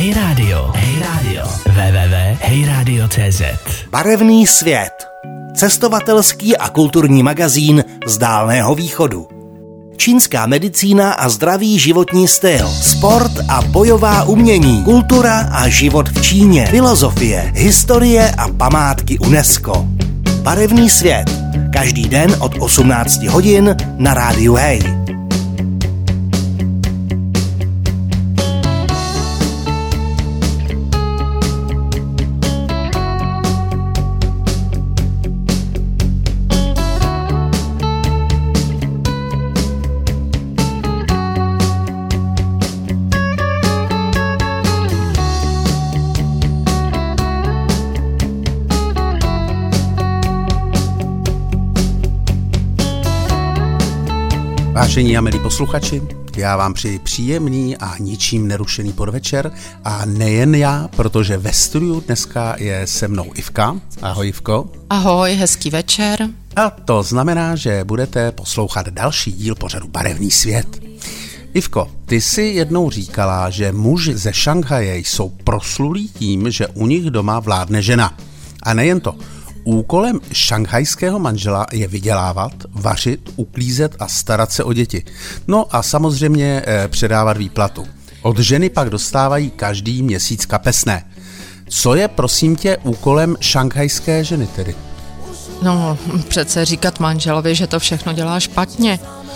Hey Radio. www.heyradio.cz. Barevný svět. Cestovatelský a kulturní magazín z Dálného východu. Čínská medicína a zdravý životní styl, sport a bojová umění, kultura a život v Číně, filozofie, historie a památky UNESCO. Barevný svět. Každý den od 18 hodin na rádiu Hey. Vážení a milí posluchači, já vám přeji příjemný a ničím nerušený podvečer a nejen já, protože ve studiu dneska je se mnou Ivka. Ahoj Ivko. Ahoj, hezký večer. A to znamená, že budete poslouchat další díl pořadu Barevný svět. Ivko, ty jsi jednou říkala, že muži ze Šanghaje jsou proslulí tím, že u nich doma vládne žena. A nejen to. Úkolem šanghajského manžela je vydělávat, vařit, uklízet a starat se o děti. No a samozřejmě předávat výplatu. Od ženy pak dostávají každý měsíc kapesné. Co je, prosím tě, úkolem šanghajské ženy tedy? No, přece říkat manželovi, že to všechno dělá špatně.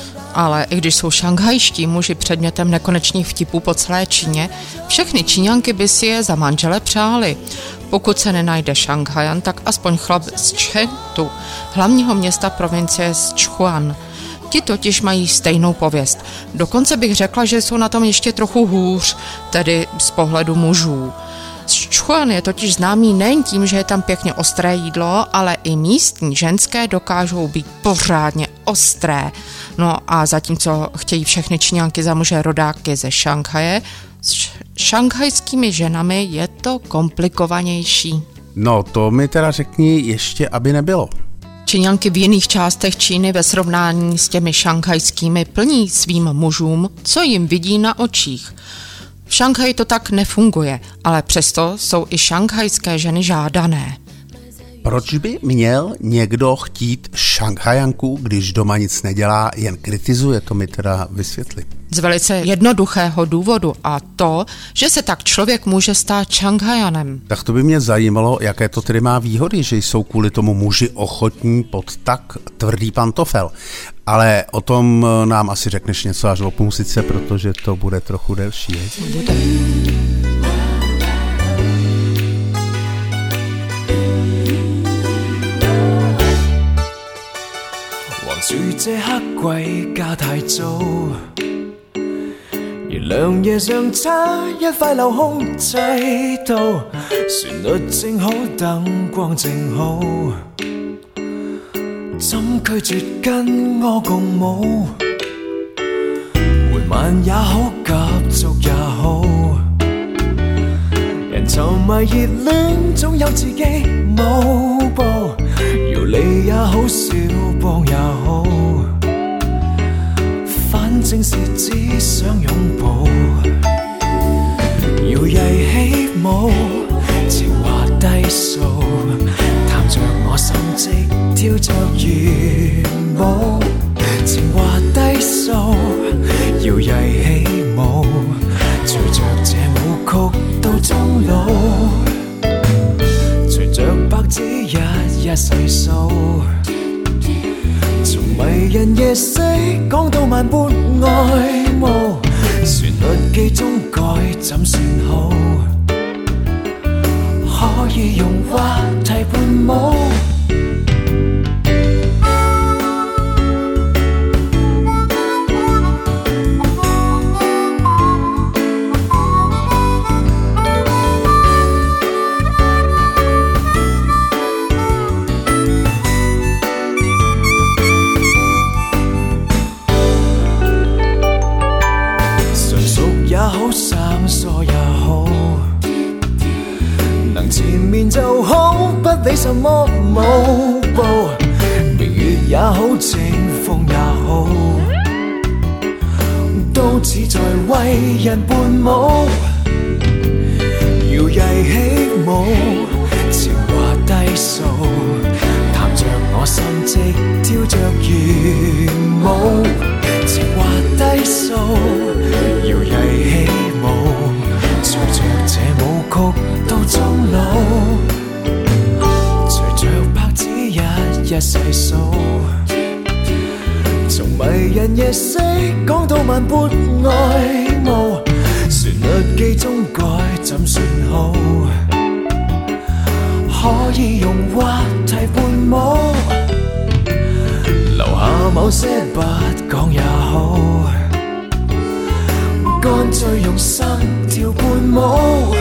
Ale i když jsou šanghajští muži předmětem nekonečných vtipů po celé Číně, všechny Číňanky by si je za manžele přáli. Pokud se nenajde Šanghajan, tak aspoň chlap z Čchengtu, hlavního města provincie Sichuan. Ti totiž mají stejnou pověst. Dokonce bych řekla, že jsou na tom ještě trochu hůř, tedy z pohledu mužů. Sichuan je totiž známý nejen tím, že je tam pěkně ostré jídlo, ale i místní ženské dokážou být pořádně ostré. No a zatímco chtějí všechny Číňanky za muže rodáky ze Šanghaje, s šanghajskými ženami je to komplikovanější. No to mi teda řekni ještě, aby nebylo. Číňanky v jiných částech Číny ve srovnání s těmi šanghajskými plní svým mužům, co jim vidí na očích. V Šanghaji to tak nefunguje, ale přesto jsou i šanghajské ženy žádané. Proč by měl někdo chtít Šanghajanku, když doma nic nedělá, jen kritizuje, to mi teda vysvětli. Z velice jednoduchého důvodu, a to, že se tak člověk může stát Šanghajanem. Tak to by mě zajímalo, jaké to tedy má výhody, že jsou kvůli tomu muži ochotní pod tak tvrdý pantofel. Ale o tom nám asi řekneš něco až o půlsice, protože to bude trochu delší. Bude. 怎拒絕跟我共舞？緩慢也好，急速也好，人沉迷熱戀，總有自己舞步，搖離也好，笑邦也好，反正是只想擁抱，搖曳起舞，潮華低訴，探着我心跡。跳着圓舞，情話低訴，搖曳起舞，隨着這舞曲到終老，隨着白紙日日細數，從迷人夜色講到萬般愛慕，旋律記中該怎算好？可以用話題伴舞。就好，不理什麼舞步，明月也好，清風也好，都只在為人伴舞。 起舞，情話低訴，談着我心跡，跳着圓舞。情話低訴，搖曳起舞，隨着這舞曲到終老，隨着拍子日日細數，從迷人夜色講到萬般愛慕，旋律記中該怎算好？可以用話題伴舞，留下某些不講也好，乾脆用心跳伴舞。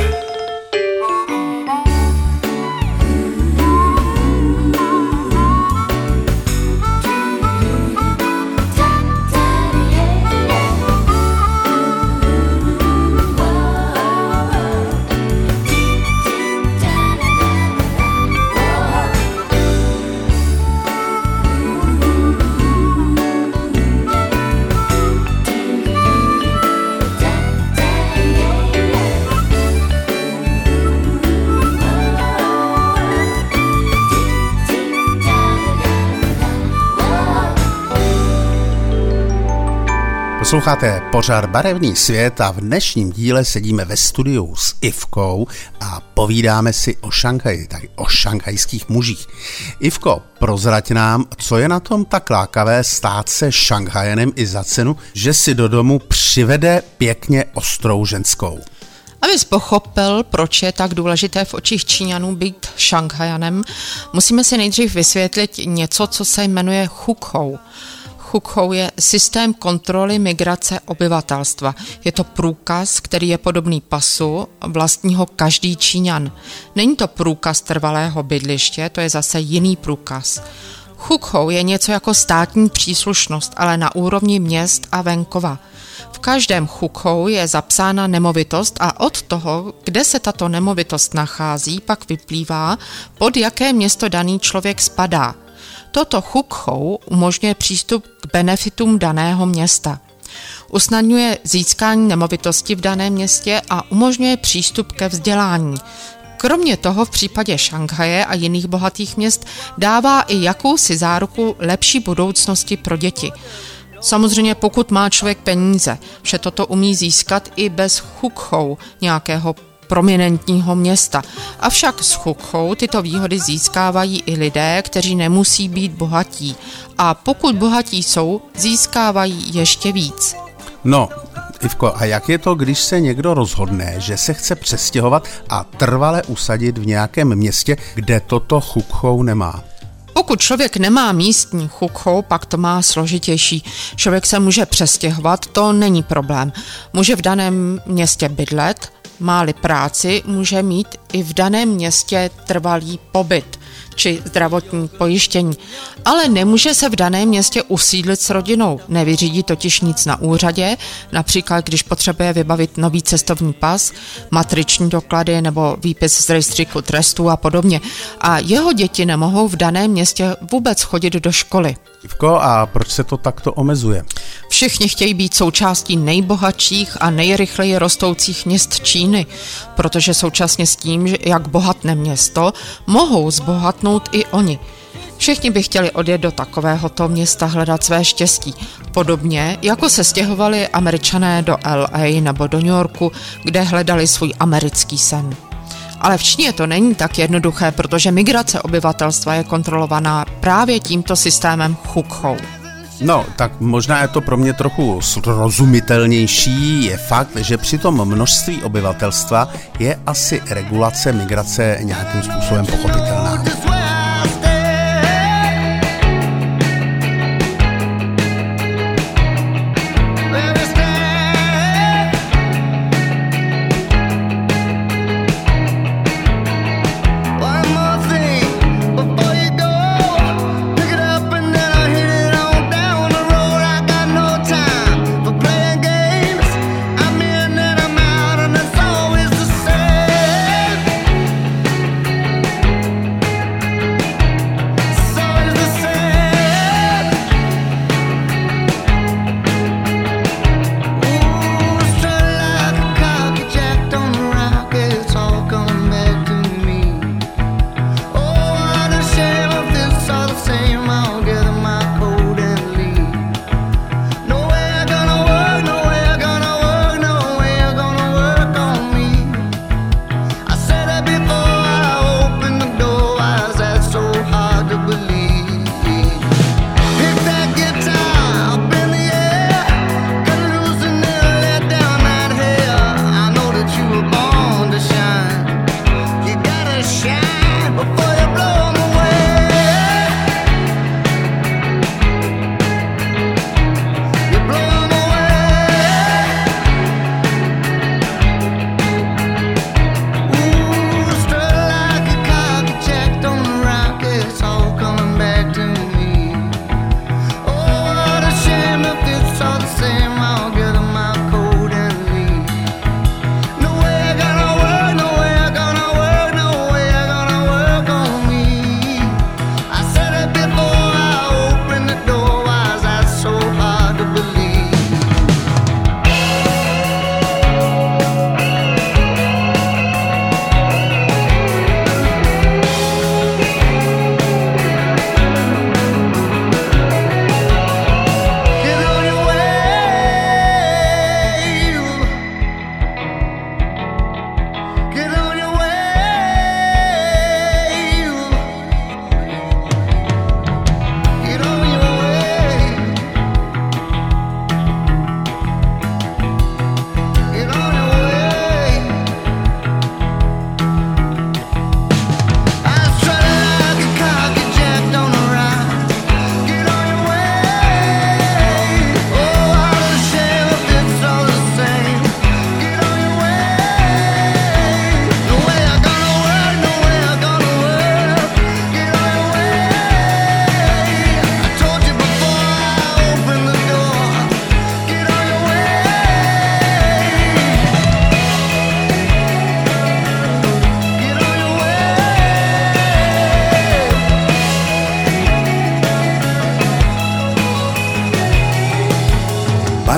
Posloucháte pořad Barevný svět a v dnešním díle sedíme ve studiu s Ivkou a povídáme si o Šanghaji, tak o šanghajských mužích. Ivko, prozrať nám, co je na tom tak lákavé stát se Šanghajanem i za cenu, že si do domu přivede pěkně ostrou ženskou. Abys pochopil, proč je tak důležité v očích Číňanů být Šanghajanem, musíme si nejdřív vysvětlit něco, co se jmenuje Hukou. Hukou je systém kontroly migrace obyvatelstva. Je to průkaz, který je podobný pasu, vlastního každý Číňan. Není to průkaz trvalého bydliště, to je zase jiný průkaz. Hukou je něco jako státní příslušnost, ale na úrovni měst a venkova. V každém hukou je zapsána nemovitost a od toho, kde se tato nemovitost nachází, pak vyplývá, pod jaké město daný člověk spadá. Toto hukou umožňuje přístup k benefitům daného města. Usnadňuje získání nemovitosti v daném městě a umožňuje přístup ke vzdělání. Kromě toho v případě Šanghaje a jiných bohatých měst dává i jakousi záruku lepší budoucnosti pro děti. Samozřejmě pokud má člověk peníze, vše toto umí získat i bez hukou nějakého prominentního města. Avšak s hukou tyto výhody získávají i lidé, kteří nemusí být bohatí. A pokud bohatí jsou, získávají ještě víc. No, Ivko, a jak je to, když se někdo rozhodne, že se chce přestěhovat a trvale usadit v nějakém městě, kde toto hukou nemá? Pokud člověk nemá místní hukou, pak to má složitější. Člověk se může přestěhovat, to není problém. Může v daném městě bydlet, má-li práci, může mít i v daném městě trvalý pobyt či zdravotní pojištění, ale nemůže se v daném městě usídlit s rodinou. Nevyřídí totiž nic na úřadě, například když potřebuje vybavit nový cestovní pas, matriční doklady nebo výpis z rejstříku trestů a podobně. A jeho děti nemohou v daném městě vůbec chodit do školy. Ivko, a proč se to takto omezuje? Všichni chtějí být součástí nejbohatších a nejrychleji rostoucích měst Číny, protože současně s tím, že jak bohatne město, mohou zbohatnout i oni. Všichni by chtěli odjet do takovéhoto města hledat své štěstí. Podobně, jako se stěhovali Američané do LA nebo do New Yorku, kde hledali svůj americký sen. Ale v Číně to není tak jednoduché, protože migrace obyvatelstva je kontrolovaná právě tímto systémem hukou. No, tak možná je to pro mě trochu srozumitelnější. Je fakt, že při tom množství obyvatelstva je asi regulace migrace nějakým způsobem pochopitelná.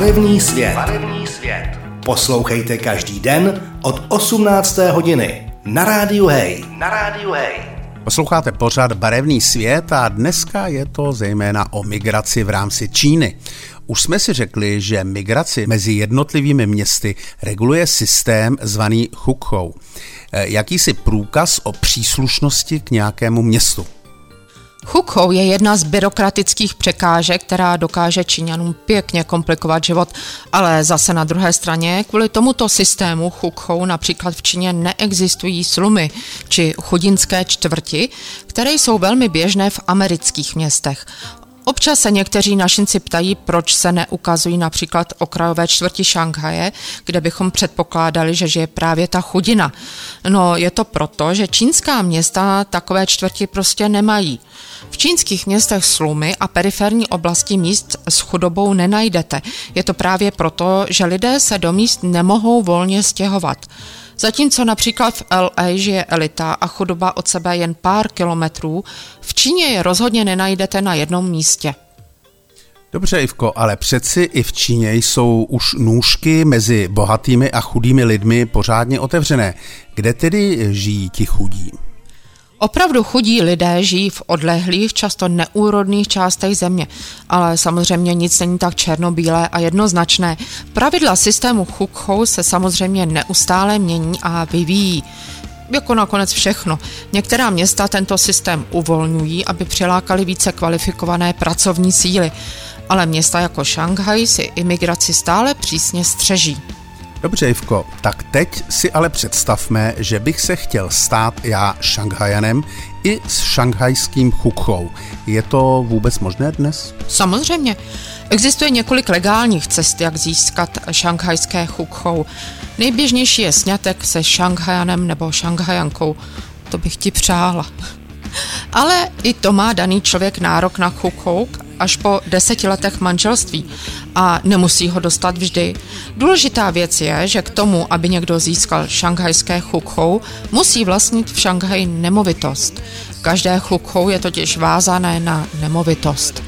Barevný svět. Poslouchejte každý den od 18. hodiny na Rádiu Hej. Posloucháte pořad Barevný svět a dneska je to zejména o migraci v rámci Číny. Už jsme si řekli, že migraci mezi jednotlivými městy reguluje systém zvaný Hukou. Jakýsi průkaz o příslušnosti k nějakému městu. Hukou je jedna z byrokratických překážek, která dokáže Číňanům pěkně komplikovat život, ale zase na druhé straně kvůli tomuto systému Hukou například v Číně neexistují slumy či chudinské čtvrti, které jsou velmi běžné v amerických městech. Občas se někteří našinci ptají, proč se neukazují například okrajové čtvrti Šanghaje, kde bychom předpokládali, že žije právě ta chudina. No, je to proto, že čínská města takové čtvrti prostě nemají. V čínských městech slumy a periferní oblasti míst s chudobou nenajdete. Je to právě proto, že lidé se do míst nemohou volně stěhovat. Zatímco například v LA žije elita a chudoba od sebe jen pár kilometrů, v Číně je rozhodně nenajdete na jednom místě. Dobře, Ivko, ale přeci i v Číně jsou už nůžky mezi bohatými a chudými lidmi pořádně otevřené. Kde tedy žijí ti chudí? Opravdu chudí lidé žijí v odlehlých, často neúrodných částech země, ale samozřejmě nic není tak černobílé a jednoznačné. Pravidla systému Hukou se samozřejmě neustále mění a vyvíjí. Jako nakonec všechno. Některá města tento systém uvolňují, aby přilákali více kvalifikované pracovní síly, ale města jako Šanghaj si imigraci stále přísně střeží. Dobře, Ivko, tak teď si ale představme, že bych se chtěl stát já Šanghajanem i s šanghajským Hukou. Je to vůbec možné dnes? Samozřejmě. Existuje několik legálních cest, jak získat šanghajské Hukou. Nejběžnější je sňatek se Šanghajanem nebo Šanghajankou. To bych ti přála. Ale i to má daný člověk nárok na Hukou až po 10 letech manželství a nemusí ho dostat vždy. Důležitá věc je, že k tomu, aby někdo získal šanghajské Hukou, musí vlastnit v Šanghaji nemovitost. Každé Hukou je totiž vázané na nemovitost.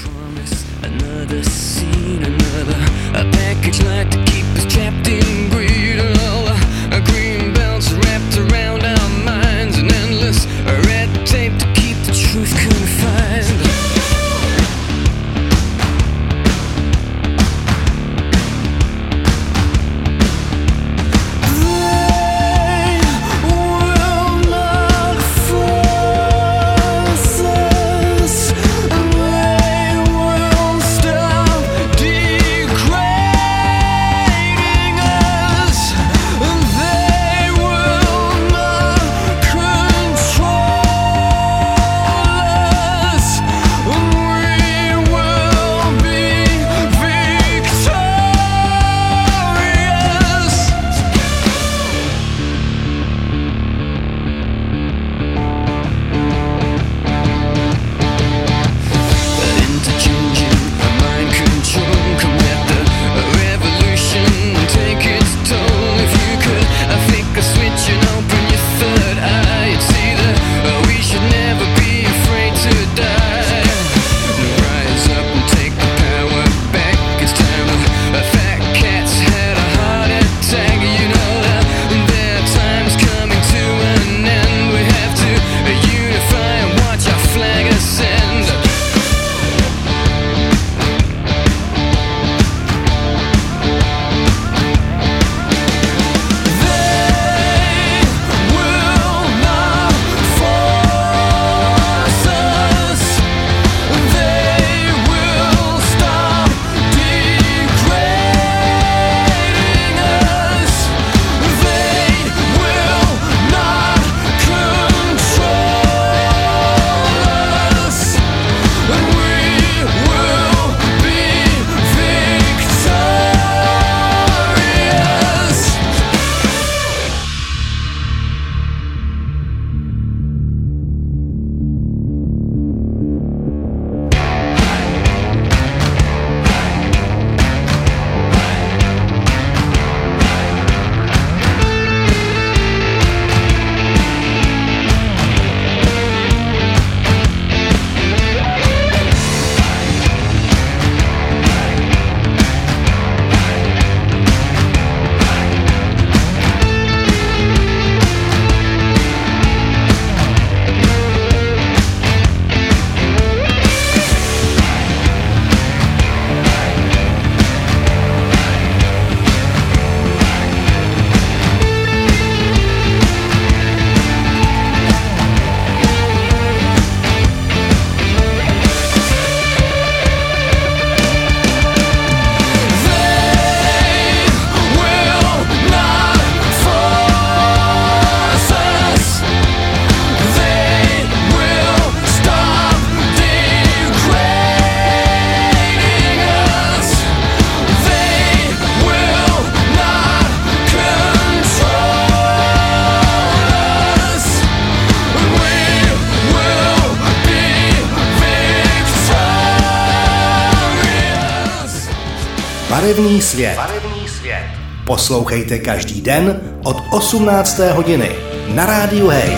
Barevný svět. Poslouchejte každý den od 18. hodiny na Rádiu Hej.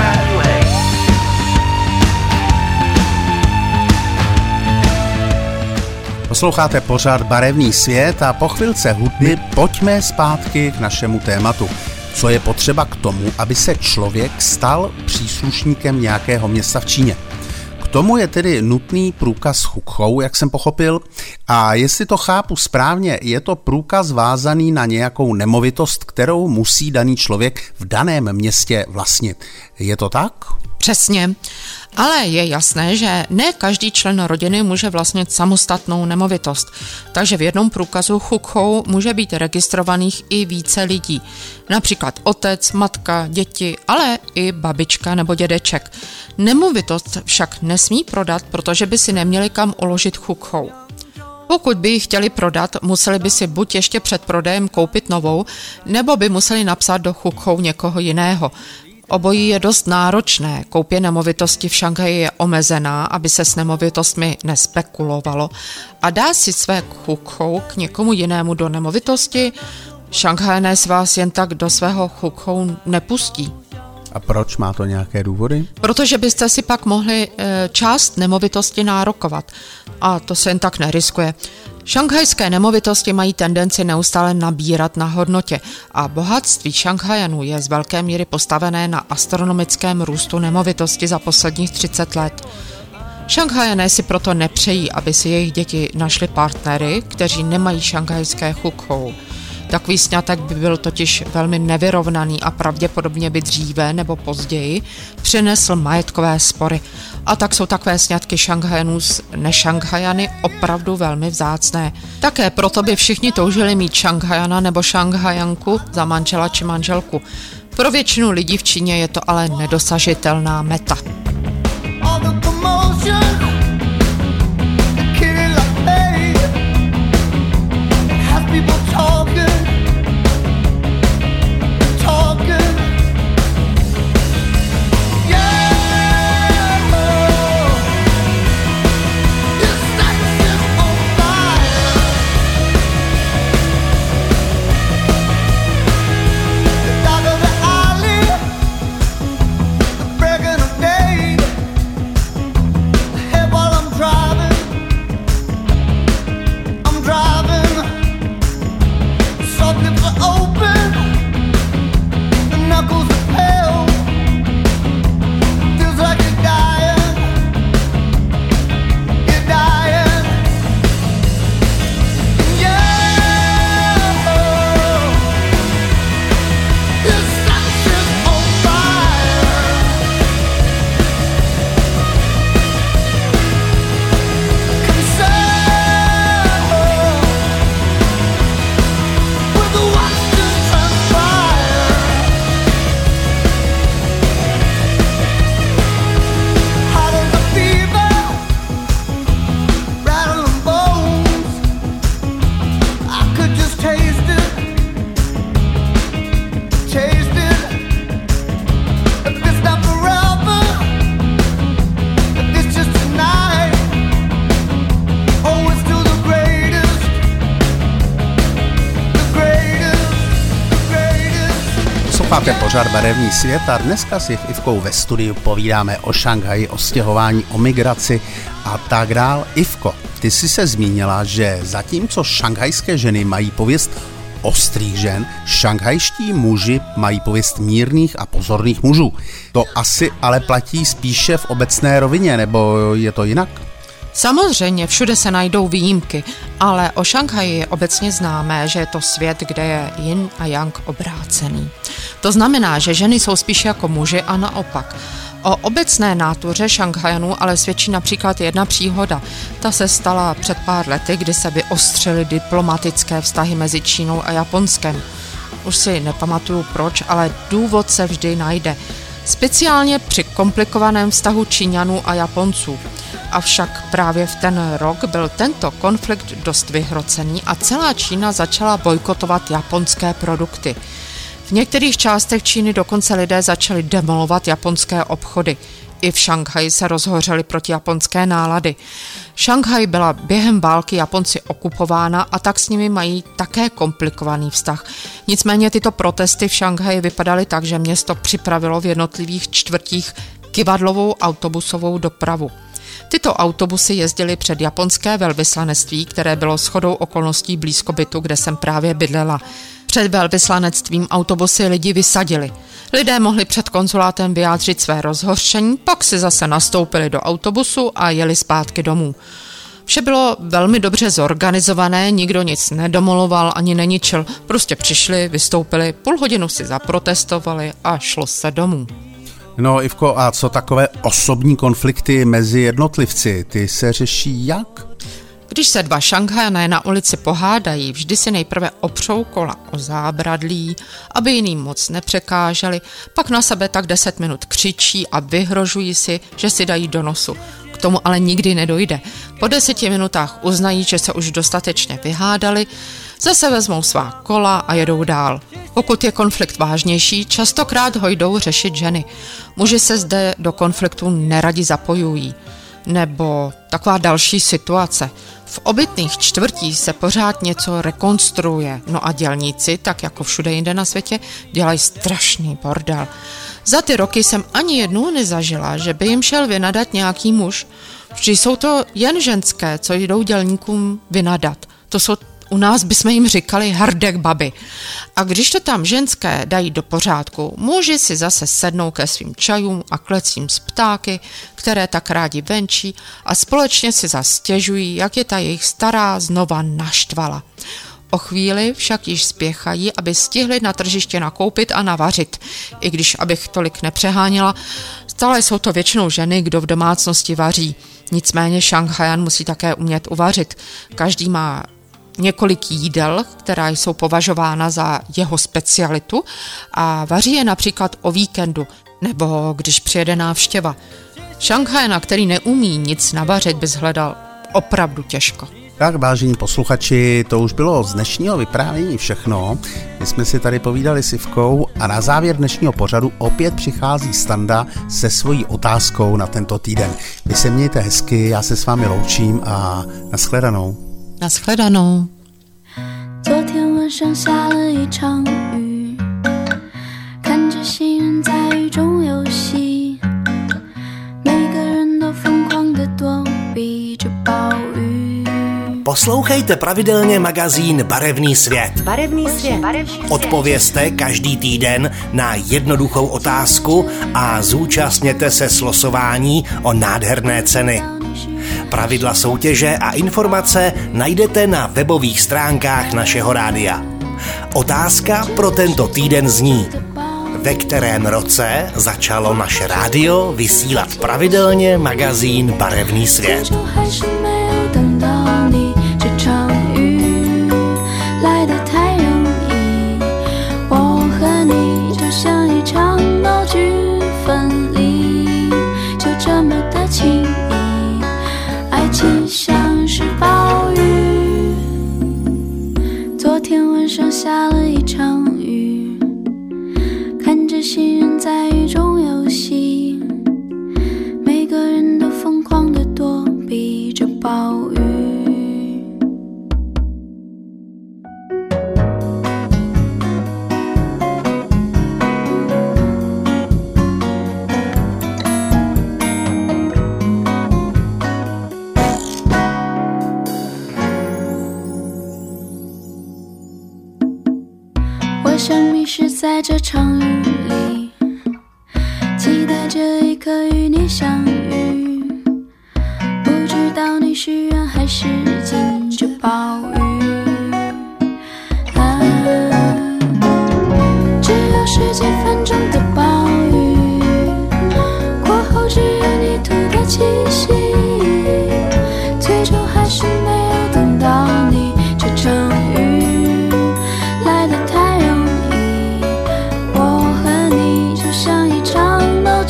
Posloucháte pořád Barevný svět a po chvilce hudby pojďme zpátky k našemu tématu. Co je potřeba k tomu, aby se člověk stal příslušníkem nějakého města v Číně? K tomu je tedy nutný průkaz Hukou, jak jsem pochopil, a jestli to chápu správně, je to průkaz vázaný na nějakou nemovitost, kterou musí daný člověk v daném městě vlastnit. Je to tak? Přesně, ale je jasné, že ne každý člen rodiny může vlastnit samostatnou nemovitost, takže v jednom průkazu Hukou může být registrovaných i více lidí, například otec, matka, děti, ale i babička nebo dědeček. Nemovitost však nesmí prodat, protože by si neměli kam uložit Hukou. Pokud by ji chtěli prodat, museli by si buď ještě před prodejem koupit novou, nebo by museli napsat do Hukou někoho jiného. Obojí je dost náročné, koupě nemovitosti v Šanghaji je omezená, aby se s nemovitostmi nespekulovalo a dá si své Hukou k někomu jinému do nemovitosti, Šanghajané z vás jen tak do svého Hukou nepustí. A proč? Má to nějaké důvody? Protože byste si pak mohli část nemovitosti nárokovat a to se jen tak neriskuje. Šanghajské nemovitosti mají tendenci neustále nabírat na hodnotě a bohatství Šanghajanů je z velké míry postavené na astronomickém růstu nemovitosti za posledních 30 let. Šanghajané si proto nepřejí, aby si jejich děti našli partnery, kteří nemají šanghajské Hukou. Takový sňatek by byl totiž velmi nevyrovnaný a pravděpodobně by dříve nebo později přinesl majetkové spory. A tak jsou takové sňatky Šanghajanů s nešanghajany opravdu velmi vzácné. Také proto by všichni toužili mít Šanghajana nebo Šanghajanku za manžela či manželku. Pro většinu lidí v Číně je to ale nedosažitelná meta. Posloucháte pořád Barevný svět a dneska si v Ivkou ve studiu povídáme o Šanghaji, o stěhování, o migraci a tak dál. Ivko, ty jsi se zmínila, že zatímco šanghajské ženy mají pověst ostrých žen, šanghajští muži mají pověst mírných a pozorných mužů. To asi ale platí spíše v obecné rovině, nebo je to jinak? Samozřejmě, všude se najdou výjimky, ale o Šanghaji je obecně známé, že je to svět, kde je yin a yang obrácený. To znamená, že ženy jsou spíše jako muži a naopak. O obecné nátuře Šanghajanů ale svědčí například jedna příhoda. Ta se stala před pár lety, kdy se vyostřily diplomatické vztahy mezi Čínou a Japonskem. Už si nepamatuju proč, ale důvod se vždy najde. Speciálně při komplikovaném vztahu Číňanů a Japonců. Avšak právě v ten rok byl tento konflikt dost vyhrocený a celá Čína začala bojkotovat japonské produkty. V některých částech Číny dokonce lidé začali demolovat japonské obchody. I v Šanghaji se rozhořely protijaponské nálady. Šanghaj byla během války Japonci okupována a tak s nimi mají také komplikovaný vztah. Nicméně tyto protesty v Šanghaji vypadaly tak, že město připravilo v jednotlivých čtvrtích kyvadlovou autobusovou dopravu. Tyto autobusy jezdily před japonské velvyslanectví, které bylo shodou okolností blízko bytu, kde jsem právě bydlela. Před velvyslanectvím autobusy lidi vysadili. Lidé mohli před konzulátem vyjádřit své rozhořčení, pak si zase nastoupili do autobusu a jeli zpátky domů. Vše bylo velmi dobře zorganizované, nikdo nic nedemoloval ani neničil. Prostě přišli, vystoupili, půl hodinu si zaprotestovali a šlo se domů. No Ivko, a co takové osobní konflikty mezi jednotlivci, ty se řeší jak? Když se dva Šanghajané na ulici pohádají, vždy si nejprve opřou kola o zábradlí, aby jiným moc nepřekáželi, pak na sebe tak 10 minut křičí a vyhrožují si, že si dají do nosu. K tomu ale nikdy nedojde. Po 10 minutách uznají, že se už dostatečně vyhádali, zase vezmou svá kola a jedou dál. Pokud je konflikt vážnější, častokrát ho jdou řešit ženy. Muži se zde do konfliktu neradi zapojují. Nebo taková další situace. V obytných čtvrtích se pořád něco rekonstruuje, no a dělníci, tak jako všude jinde na světě, dělají strašný bordel. Za ty roky jsem ani jednou nezažila, že by jim šel vynadat nějaký muž. Vždy jsou to jen ženské, co jdou dělníkům vynadat. To jsou, u nás bychom jim říkali hrdek baby. A když to tam ženské dají do pořádku, muži si zase sednou ke svým čajům a klecím z ptáky, které tak rádi venčí a společně si zastěžují, jak je ta jejich stará znova naštvala. O chvíli však již spěchají, aby stihli na tržiště nakoupit a navařit. I když, abych tolik nepřeháněla, stále jsou to většinou ženy, kdo v domácnosti vaří. Nicméně Šanghajan musí také umět uvařit. Každý má několik jídel, která jsou považována za jeho specialitu a vaří je například o víkendu nebo když přijede návštěva. Šanghajana, který neumí nic navařit, bys hledal opravdu těžko. Tak, vážení posluchači, to už bylo z dnešního vyprávění všechno. My jsme si tady povídali s Ivkou a na závěr dnešního pořadu opět přichází Standa se svojí otázkou na tento týden. Vy se mějte hezky, já se s vámi loučím a nashledanou. Nashledanou. 昨天晚上下了一场雨，看着行人在雨中游戏，每个人都疯狂地躲避着暴雨。 Poslouchejte pravidelně magazín Barevný svět. Barevný svět. Odpovězte každý týden na jednoduchou otázku a zúčastněte se slosování o nádherné ceny. Pravidla soutěže a informace najdete na webových stránkách našeho rádia. Otázka pro tento týden zní: ve kterém roce začalo naše rádio vysílat pravidelně magazín Barevný svět?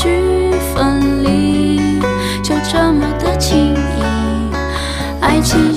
爱情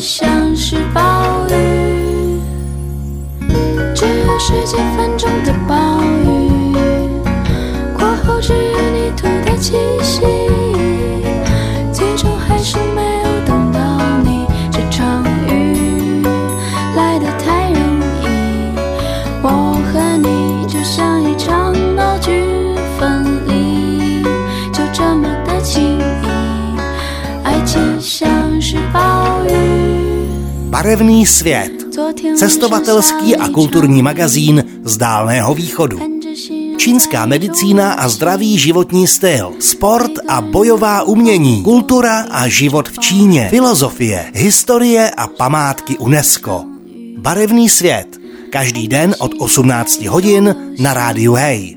想到剧分离，就这么的轻易，爱情像是暴雨。 Barevný svět. Cestovatelský a kulturní magazín z Dálného východu. Čínská medicína a zdravý životní styl, sport a bojová umění, kultura a život v Číně, filozofie, historie a památky UNESCO. Barevný svět. Každý den od 18 hodin na rádiu Hej.